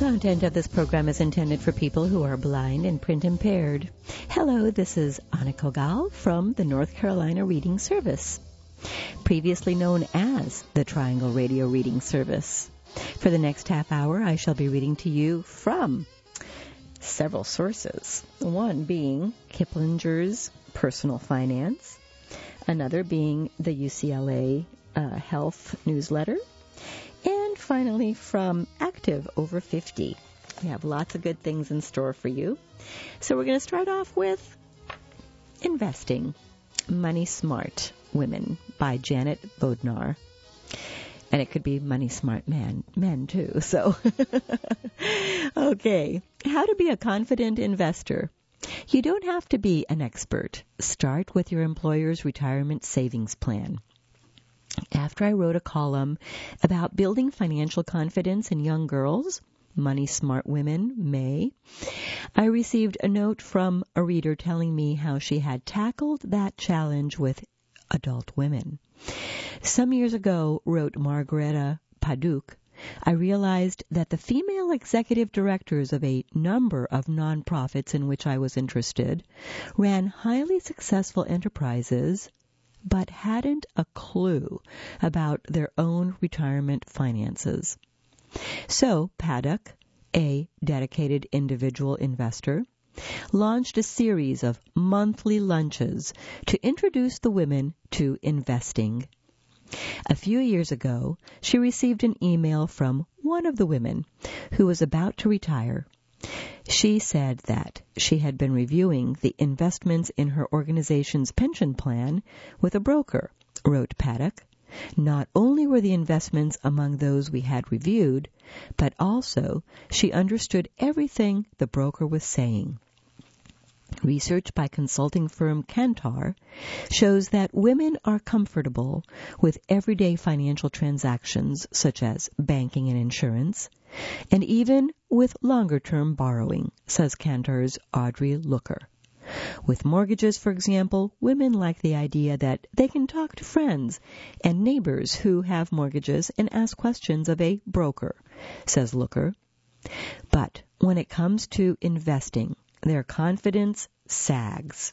content of this program is intended for people who are blind and print impaired. Hello, this is Anna Kogal from the North Carolina Reading Service, previously known as the Triangle Radio Reading Service. For the next half hour, I shall be reading to you from several sources, one being Kiplinger's Personal Finance, another being the UCLA Health Newsletter, and finally from Active Over 50. We have lots of good things in store for you. So we're going to start off with Investing, Money Smart Women by Janet Bodnar. And it could be Money Smart men too. So, okay. How to be a confident investor. You don't have to be an expert. Start with your employer's retirement savings plan. After I wrote a column about building financial confidence in young girls, Money Smart Women, May, I received a note from a reader telling me how she had tackled that challenge with adult women. Some years ago, wrote Margareta Paduk, I realized that the female executive directors of a number of nonprofits in which I was interested ran highly successful enterprises but hadn't a clue about their own retirement finances. So Paddock, a dedicated individual investor, launched a series of monthly lunches to introduce the women to investing. A few years ago, she received an email from one of the women who was about to retire. She said that she had been reviewing the investments in her organization's pension plan with a broker, wrote Paddock. Not only were the investments among those we had reviewed, but also she understood everything the broker was saying. Research by consulting firm Kantar shows that women are comfortable with everyday financial transactions such as banking and insurance, and even with longer-term borrowing, says Kantar's Audrey Looker. With mortgages, for example, women like the idea that they can talk to friends and neighbors who have mortgages and ask questions of a broker, says Looker. But when it comes to investing, their confidence sags.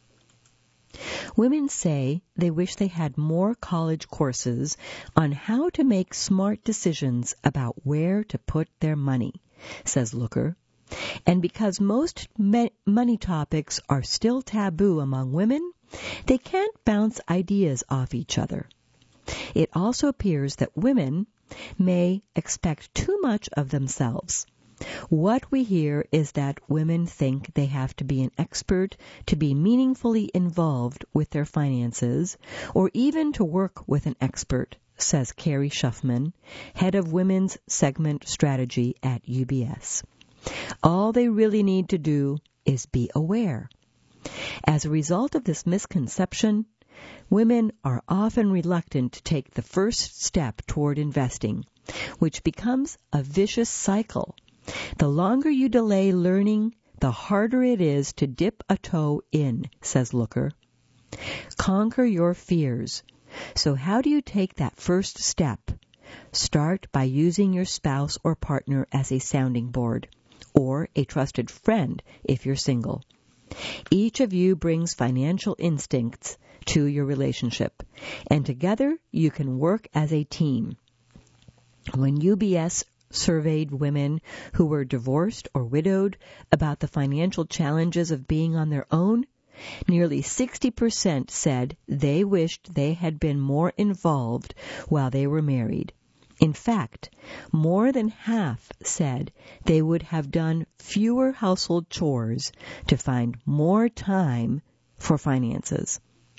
Women say they wish they had more college courses on how to make smart decisions about where to put their money, says Looker. And because most money topics are still taboo among women, they can't bounce ideas off each other. It also appears that women may expect too much of themselves. What we hear is that women think they have to be an expert to be meaningfully involved with their finances, or even to work with an expert, says Carrie Shuffman, head of women's segment strategy at UBS. All they really need to do is be aware. As a result of this misconception, women are often reluctant to take the first step toward investing, which becomes a vicious cycle. The longer you delay learning, the harder it is to dip a toe in, says Looker. Conquer your fears. So how do you take that first step? Start by using your spouse or partner as a sounding board, or a trusted friend if you're single. Each of you brings financial instincts to your relationship, and together you can work as a team. When UBS surveyed women who were divorced or widowed about the financial challenges of being on their own, nearly 60% said they wished they had been more involved while they were married. In fact, more than half said they would have done fewer household chores to find more time for finances.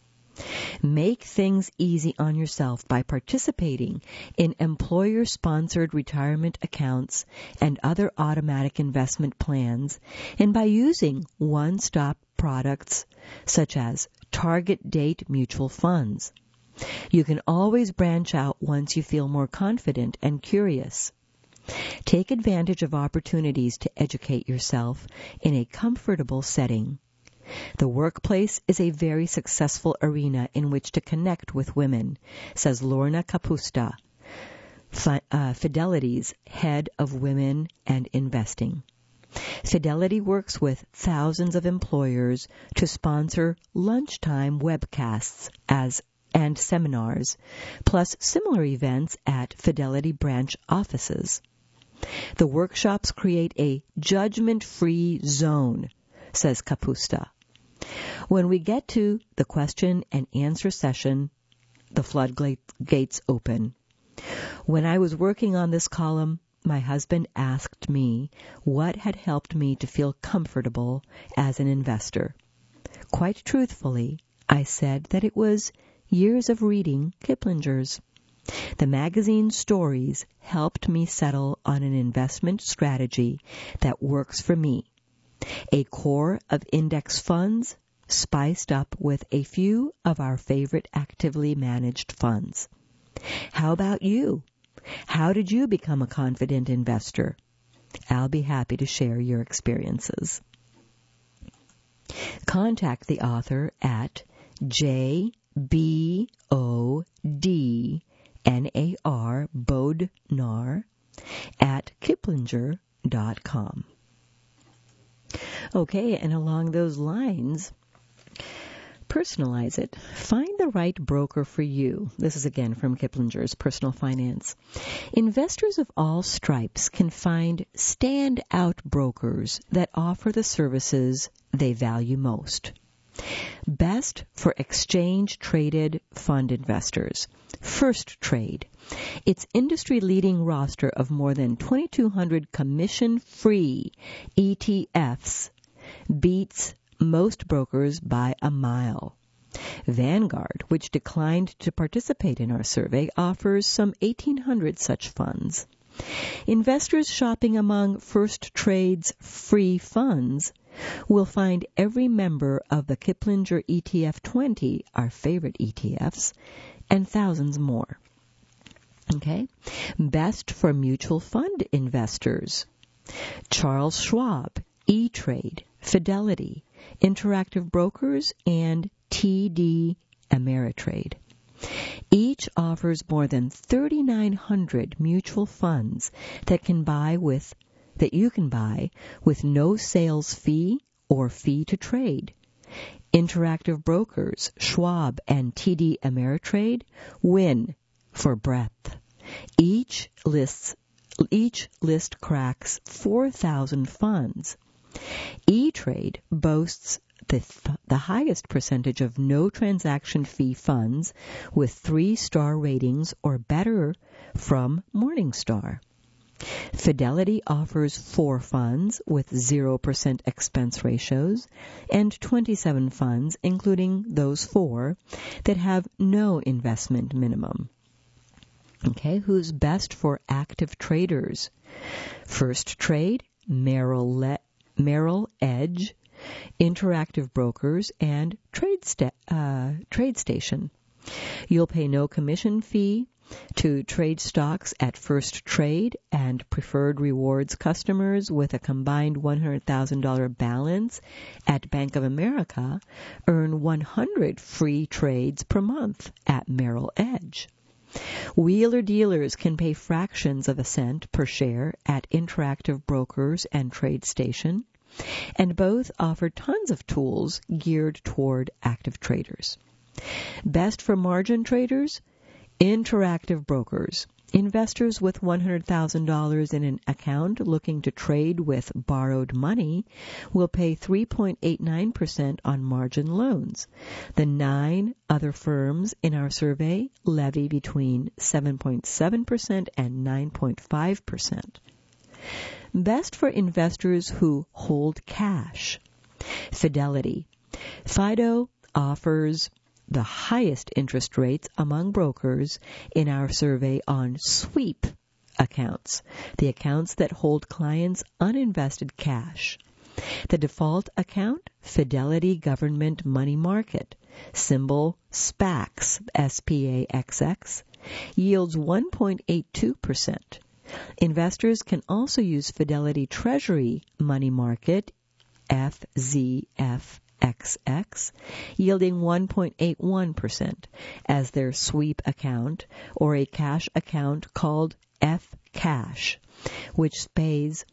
Make things easy on yourself by participating in employer-sponsored retirement accounts and other automatic investment plans, and by using one-stop products such as target date mutual funds. You can always branch out once you feel more confident and curious. Take advantage of opportunities to educate yourself in a comfortable setting. The workplace is a very successful arena in which to connect with women, says Lorna Kapusta, Fidelity's head of women and investing. Fidelity works with thousands of employers to sponsor lunchtime webcasts and seminars, plus similar events at Fidelity branch offices. The workshops create a judgment-free zone, says Kapusta. When we get to the question and answer session, the floodgates open. When I was working on this column, my husband asked me what had helped me to feel comfortable as an investor. Quite truthfully, I said that it was years of reading Kiplinger's. The magazine's stories helped me settle on an investment strategy that works for me. A core of index funds spiced up with a few of our favorite actively managed funds. How about you? How did you become a confident investor? I'll be happy to share your experiences. Contact the author at Bodnar at Kiplinger.com. Okay, and along those lines, personalize it. Find the right broker for you. This is again from Kiplinger's Personal Finance. Investors of all stripes can find stand-out brokers that offer the services they value most. Best for exchange-traded fund investors. First Trade. Its industry-leading roster of more than 2,200 commission-free ETFs beats most brokers by a mile. Vanguard, which declined to participate in our survey, offers some 1,800 such funds. Investors shopping among First Trade's free funds will find every member of the Kiplinger ETF 20, our favorite ETFs, and thousands more. Okay? Best for mutual fund investors. Charles Schwab, E-Trade, Fidelity, Interactive Brokers, and TD Ameritrade. Each offers more than 3,900 mutual funds that you can buy with no sales fee or fee to trade. Interactive Brokers, Schwab, and TD Ameritrade win for breadth. Each list cracks 4,000 funds. E-Trade boasts the highest percentage of no transaction fee funds with 3-star ratings or better from Morningstar. Fidelity offers 4 funds with 0% expense ratios and 27 funds, including those 4 that have no investment minimum. Okay, who's best for active traders? First Trade, Merrill Edge, Interactive Brokers, and TradeStation. You'll pay no commission fee to trade stocks at First Trade, and Preferred Rewards customers with a combined $100,000 balance at Bank of America earn 100 free trades per month at Merrill Edge. Wheeler dealers can pay fractions of a cent per share at Interactive Brokers and TradeStation, and both offer tons of tools geared toward active traders. Best for margin traders? Interactive Brokers. Investors with $100,000 in an account looking to trade with borrowed money will pay 3.89% on margin loans. The 9 other firms in our survey levy between 7.7% and 9.5%. Best for investors who hold cash. Fidelity. Fido offers the highest interest rates among brokers in our survey on sweep accounts, the accounts that hold clients' uninvested cash. The default account, Fidelity Government Money Market, symbol SPAX, SPAXX, yields 1.82%. Investors can also use Fidelity Treasury Money Market, FZFS, XX, yielding 1.81%, as their sweep account, or a cash account called F-Cash, which pays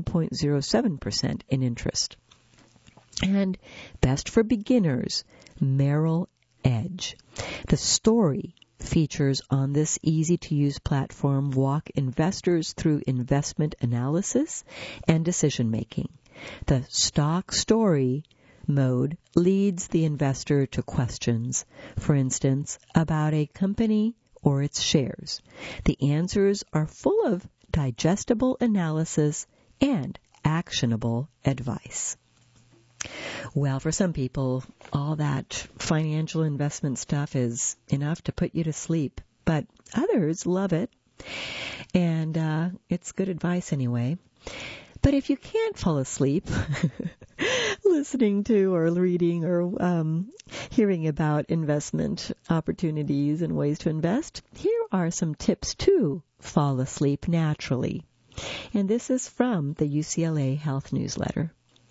1.07% in interest. And best for beginners, Merrill Edge. The story features on this easy-to-use platform walk investors through investment analysis and decision-making. The stock story mode leads the investor to questions, for instance, about a company or its shares. The answers are full of digestible analysis and actionable advice. Well, for some people, all that financial investment stuff is enough to put you to sleep, but others love it, and it's good advice anyway. But if you can't fall asleep listening to or reading or hearing about investment opportunities and ways to invest, here are some tips to fall asleep naturally. And this is from the UCLA Health Newsletter.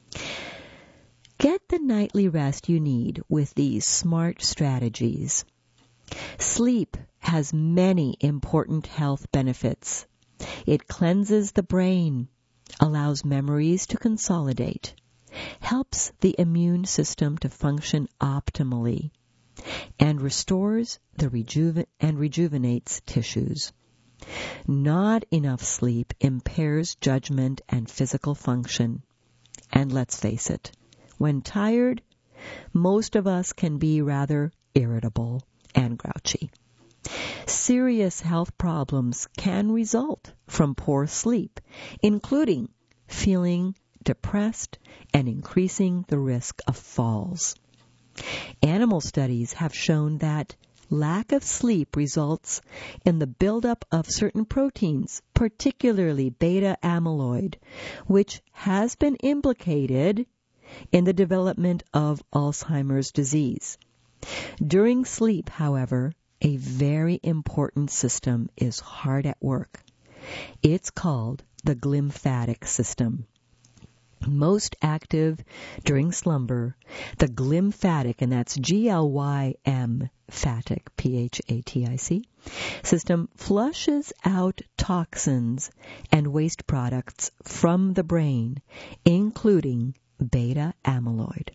Get the nightly rest you need with these smart strategies. Sleep has many important health benefits. It cleanses the brain, allows memories to consolidate, helps the immune system to function optimally, and restores and rejuvenates tissues. Not enough sleep impairs judgment and physical function. And let's face it, when tired, most of us can be rather irritable and grouchy. Serious health problems can result from poor sleep, including feeling depressed and increasing the risk of falls. Animal studies have shown that lack of sleep results in the buildup of certain proteins, particularly beta amyloid, which has been implicated in the development of Alzheimer's disease. During sleep, however, a very important system is hard at work. It's called the glymphatic system. Most active during slumber, the glymphatic, and that's G-L-Y-M, phatic, P-H-A-T-I-C, system flushes out toxins and waste products from the brain, including beta amyloid.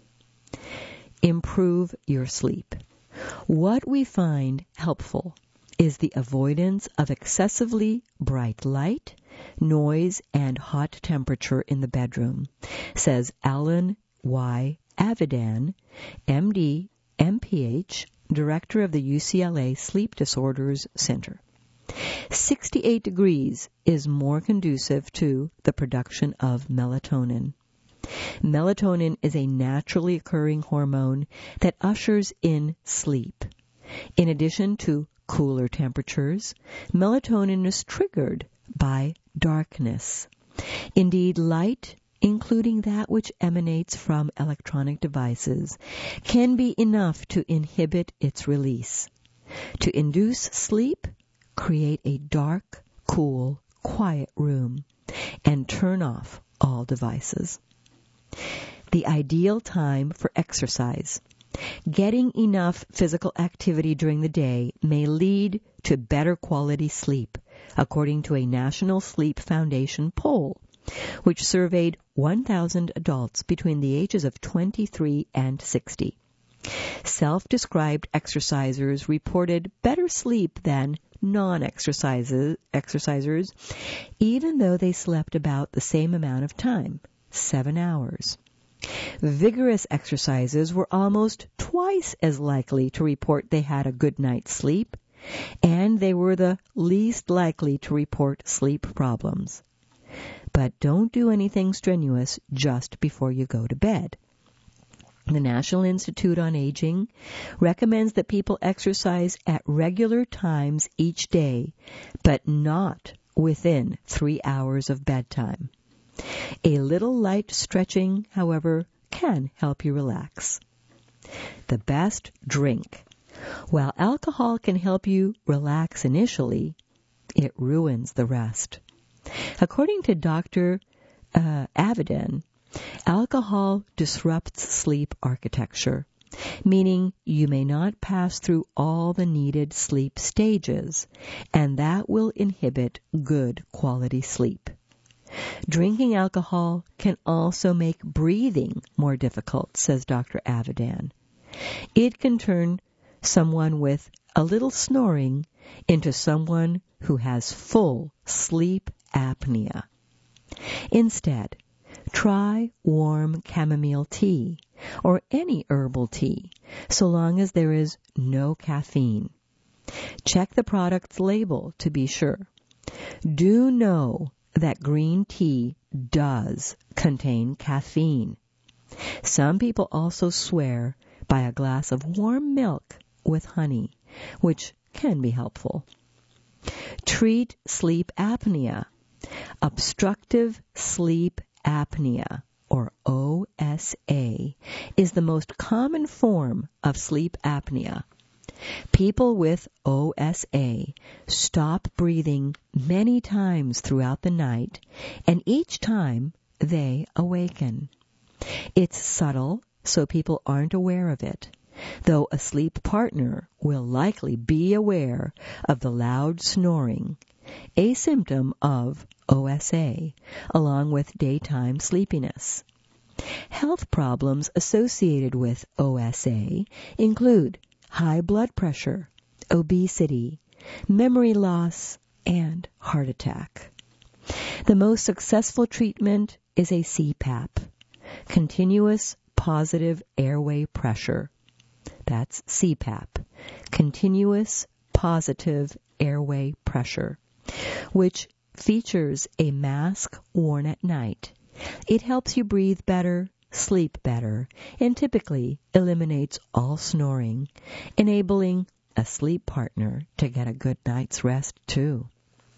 Improve your sleep. What we find helpful is the avoidance of excessively bright light, noise, and hot temperature in the bedroom, says Alan Y. Avidan, MD, MPH, Director of the UCLA Sleep Disorders Center. 68 degrees is more conducive to the production of melatonin. Melatonin is a naturally occurring hormone that ushers in sleep. In addition to cooler temperatures, melatonin is triggered by darkness. Indeed, light, including that which emanates from electronic devices, can be enough to inhibit its release. To induce sleep, create a dark, cool, quiet room and turn off all devices. The ideal time for exercise. Getting enough physical activity during the day may lead to better quality sleep, according to a National Sleep Foundation poll, which surveyed 1,000 adults between the ages of 23 and 60. Self-described exercisers reported better sleep than non-exercisers, even though they slept about the same amount of time, 7 hours. Vigorous exercises were almost twice as likely to report they had a good night's sleep, and they were the least likely to report sleep problems. But don't do anything strenuous just before you go to bed. The National Institute on Aging recommends that people exercise at regular times each day, but not within 3 hours of bedtime. A little light stretching, however, can help you relax. The best drink. While alcohol can help you relax initially, it ruins the rest. According to Dr. Avidan, Alcohol disrupts sleep architecture, meaning you may not pass through all the needed sleep stages, and that will inhibit good quality sleep. Drinking alcohol can also make breathing more difficult, says Dr. Avidan. It can turn someone with a little snoring into someone who has full sleep apnea. Instead, try warm chamomile tea or any herbal tea, so long as there is no caffeine. Check the product's label to be sure. Do know that green tea does contain caffeine. Some people also swear by a glass of warm milk with honey, which can be helpful. Treat sleep apnea. Obstructive sleep apnea, or OSA, is the most common form of sleep apnea. People with OSA stop breathing many times throughout the night, and each time they awaken. It's subtle, so people aren't aware of it, though a sleep partner will likely be aware of the loud snoring, a symptom of OSA, along with daytime sleepiness. Health problems associated with OSA include high blood pressure, obesity, memory loss, and heart attack. The most successful treatment is a CPAP, continuous positive airway pressure. That's CPAP, continuous positive airway pressure, which features a mask worn at night. It helps you breathe better, sleep better, and typically eliminates all snoring, enabling a sleep partner to get a good night's rest too.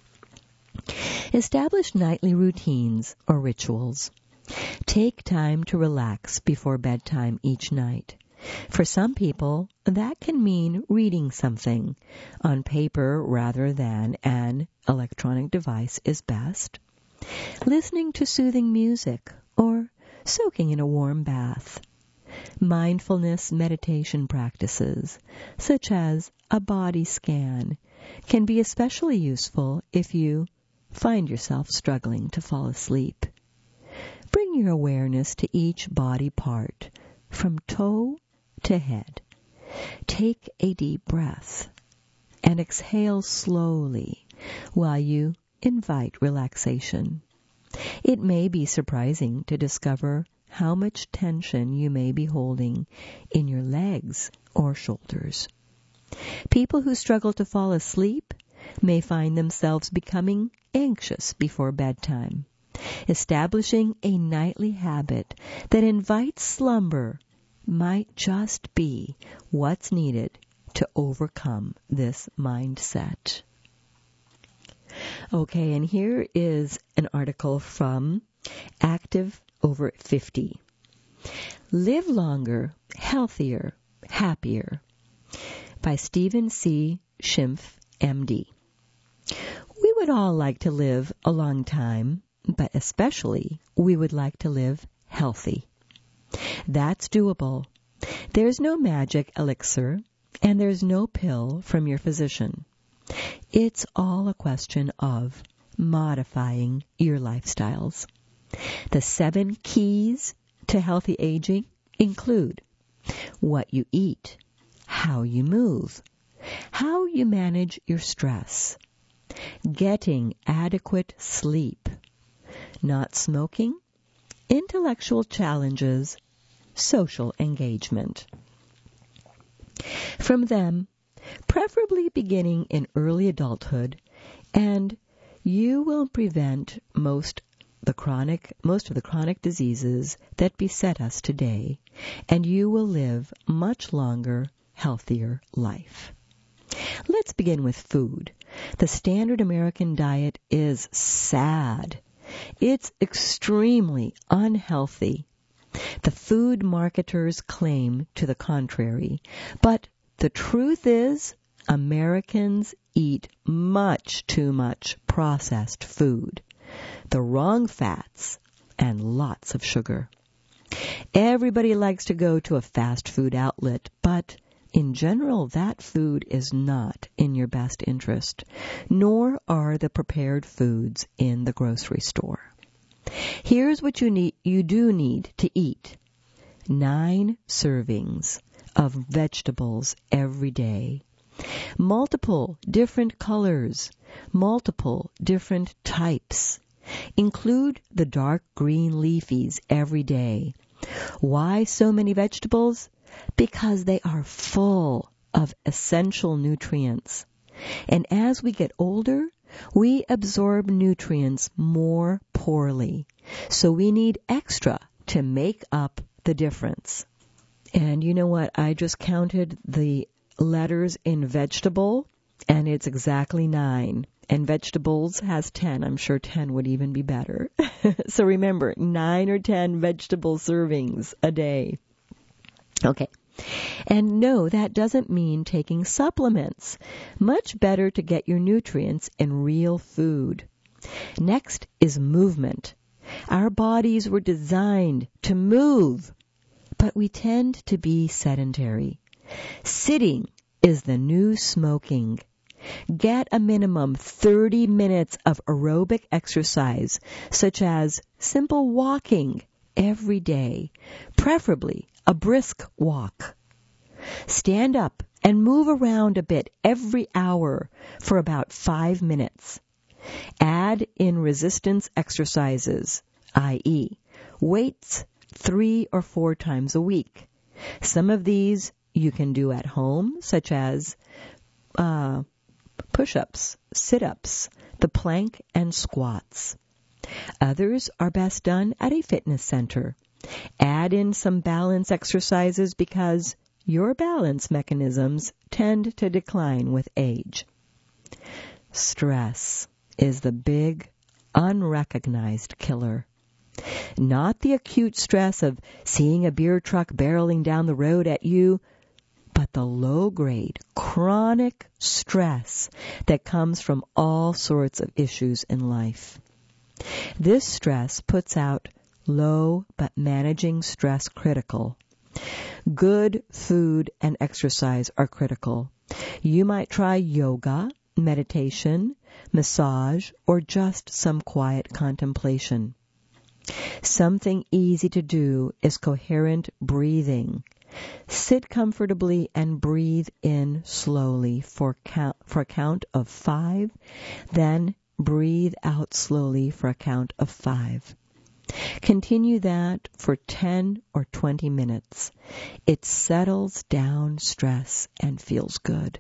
Establish nightly routines or rituals. Take time to relax before bedtime each night. For some people, that can mean reading something on paper rather than an electronic device is best. Listening to soothing music or soaking in a warm bath. Mindfulness meditation practices, such as a body scan, can be especially useful if you find yourself struggling to fall asleep. Bring your awareness to each body part, from toe to head. Take a deep breath and exhale slowly while you invite relaxation. It may be surprising to discover how much tension you may be holding in your legs or shoulders. People who struggle to fall asleep may find themselves becoming anxious before bedtime. Establishing a nightly habit that invites slumber might just be what's needed to overcome this mindset. Okay, and here is an article from Active Over 50. Live Longer, Healthier, Happier by Stephen C. Schimpf, MD. We would all like to live a long time, but especially we would like to live healthy. That's doable. There's no magic elixir, and there's no pill from your physician. It's all a question of modifying your lifestyles. The 7 keys to healthy aging include what you eat, how you move, how you manage your stress, getting adequate sleep, not smoking, intellectual challenges, social engagement. From them, preferably beginning in early adulthood, and you will prevent most of the chronic diseases that beset us today, and you will live much longer, healthier life. Let's begin with food. The standard American diet is sad. It's extremely unhealthy. The food marketers claim to the contrary, but the truth is Americans eat much too much processed food. The wrong fats, and lots of sugar. Everybody likes to go to a fast food outlet, but in general, that food is not in your best interest, nor are the prepared foods in the grocery store. Here's what you do need to eat. 9 servings of vegetables every day. Multiple different colors, multiple different types. Include the dark green leafies every day. Why so many vegetables? Because they are full of essential nutrients. And as we get older, we absorb nutrients more poorly. So we need extra to make up the difference. And you know what? I just counted the letters in vegetable, and it's exactly 9. And vegetables has 10. I'm sure 10 would even be better. So remember, 9 or 10 vegetable servings a day. Okay. And no, that doesn't mean taking supplements. Much better to get your nutrients in real food. Next is movement. Our bodies were designed to move, but we tend to be sedentary. Sitting is the new smoking. Get a minimum 30 minutes of aerobic exercise, such as simple walking every day, preferably a brisk walk. Stand up and move around a bit every hour for about 5 minutes. Add in resistance exercises, i.e., weights 3 or 4 times a week. Some of these you can do at home, such as push-ups, sit-ups, the plank, and squats. Others are best done at a fitness center. Add in some balance exercises because your balance mechanisms tend to decline with age. Stress is the big, unrecognized killer. Not the acute stress of seeing a beer truck barreling down the road at you, but the low-grade, chronic stress that comes from all sorts of issues in life. This stress puts out low but managing stress critical. Good food and exercise are critical. You might try yoga, meditation, massage, or just some quiet contemplation. Something easy to do is coherent breathing. Sit comfortably and breathe in slowly for a count of 5, then breathe out slowly for a count of 5. Continue that for 10 or 20 minutes. It settles down stress and feels good.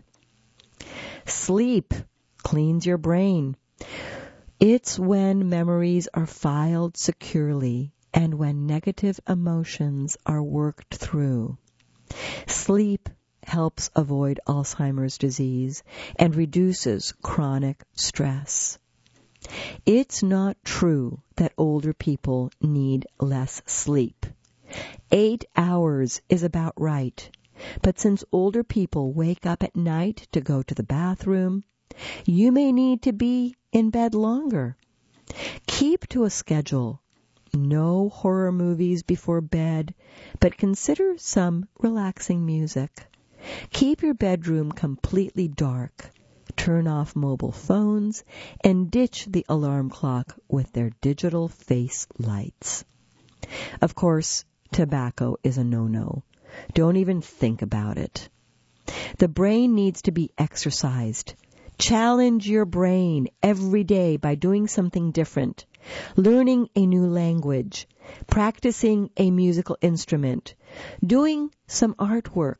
Sleep cleans your brain. It's when memories are filed securely and when negative emotions are worked through. Sleep helps avoid Alzheimer's disease and reduces chronic stress. It's not true that older people need less sleep. 8 hours is about right. But since older people wake up at night to go to the bathroom, you may need to be in bed longer. Keep to a schedule. No horror movies before bed, but consider some relaxing music. Keep your bedroom completely dark. Turn off mobile phones and ditch the alarm clock with their digital face lights. Of course, tobacco is a no-no. Don't even think about it. The brain needs to be exercised. Challenge your brain every day by doing something different, learning a new language, practicing a musical instrument, doing some artwork.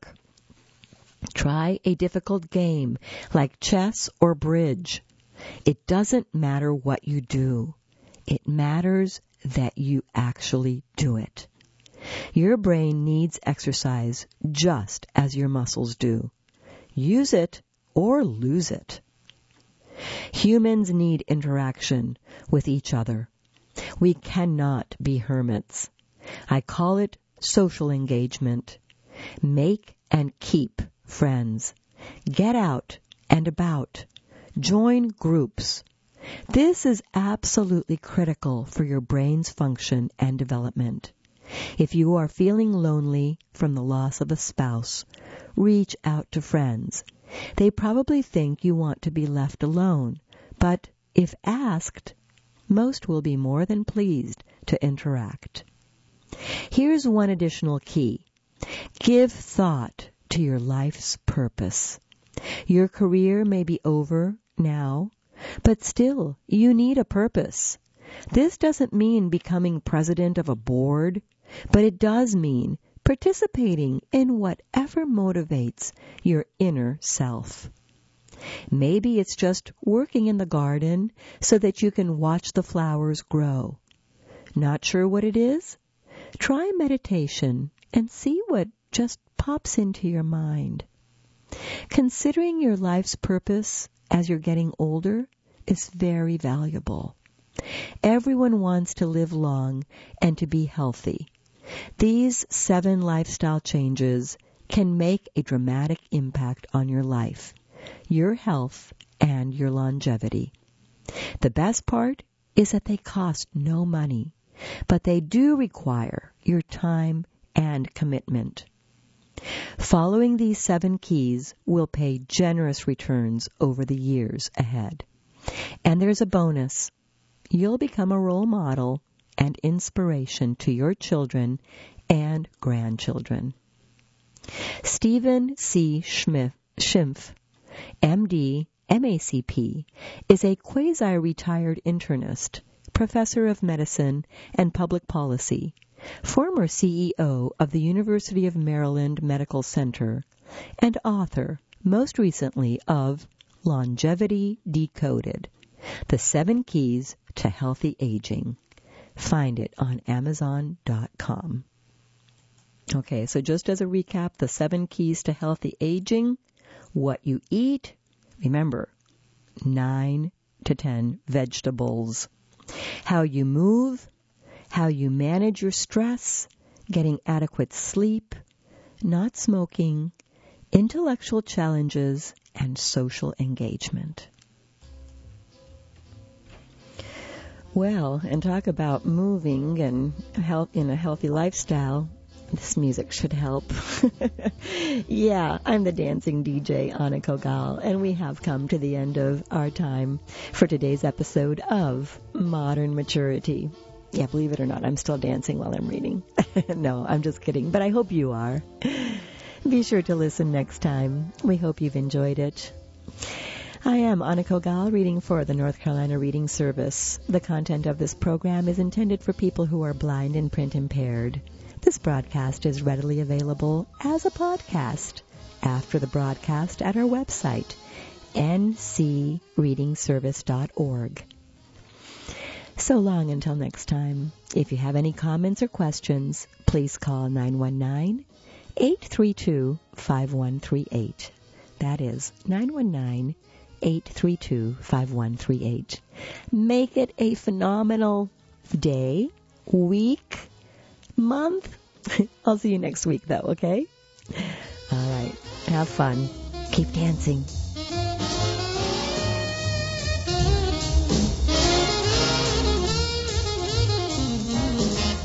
Try a difficult game like chess or bridge. It doesn't matter what you do. It matters that you actually do it. Your brain needs exercise just as your muscles do. Use it or lose it. Humans need interaction with each other. We cannot be hermits. I call it social engagement. Make and keep friends. Get out and about. Join groups. This is absolutely critical for your brain's function and development. If you are feeling lonely from the loss of a spouse, reach out to friends. They probably think you want to be left alone, but if asked, most will be more than pleased to interact. Here's one additional key. Give thought to your life's purpose. Your career may be over now, but still you need a purpose. This doesn't mean becoming president of a board, but it does mean participating in whatever motivates your inner self. Maybe it's just working in the garden so that you can watch the flowers grow. Not sure what it is? Try meditation and see what just pops into your mind. Considering your life's purpose as you're getting older is very valuable. Everyone wants to live long and to be healthy. These 7 lifestyle changes can make a dramatic impact on your life, your health, and your longevity. The best part is that they cost no money, but they do require your time and commitment. Following these 7 keys will pay generous returns over the years ahead. And there's a bonus. You'll become a role model and inspiration to your children and grandchildren. Stephen C. Schimpf, MD, MACP, is a quasi-retired internist, professor of medicine and public policy, former CEO of the University of Maryland Medical Center, and author, most recently, of Longevity Decoded, The 7 Keys to Healthy Aging. Find it on Amazon.com. Okay, so just as a recap, the 7 keys to healthy aging: what you eat, remember, 9 to 10 vegetables. How you move, how you manage your stress, getting adequate sleep, not smoking, intellectual challenges, and social engagement. Well, and talk about moving and health in a healthy lifestyle. This music should help. Yeah, I'm the dancing DJ, Anna Kogal, and we have come to the end of our time for today's episode of Modern Maturity. Yeah, believe it or not, I'm still dancing while I'm reading. No, I'm just kidding, but I hope you are. Be sure to listen next time. We hope you've enjoyed it. I am Anna Kogal, reading for the North Carolina Reading Service. The content of this program is intended for people who are blind and print impaired. This broadcast is readily available as a podcast after the broadcast at our website, ncreadingservice.org. So long until next time. If you have any comments or questions, please call 919-832-5138. That is 919-832-5138. Make it a phenomenal day, week, month. I'll see you next week, though, okay? All right. Have fun. Keep dancing.